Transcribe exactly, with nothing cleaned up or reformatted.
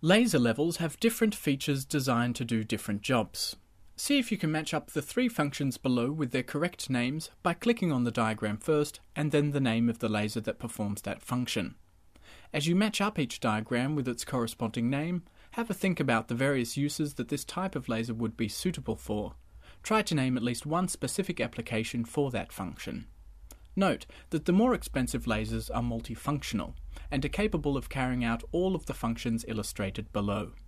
Laser levels have different features designed to do different jobs. See if you can match up the three functions below with their correct names by clicking on the diagram first and then the name of the laser that performs that function. As you match up each diagram with its corresponding name, have a think about the various uses that this type of laser would be suitable for. Try to name at least one specific application for that function. Note that the more expensive lasers are multifunctional and are capable of carrying out all of the functions illustrated below.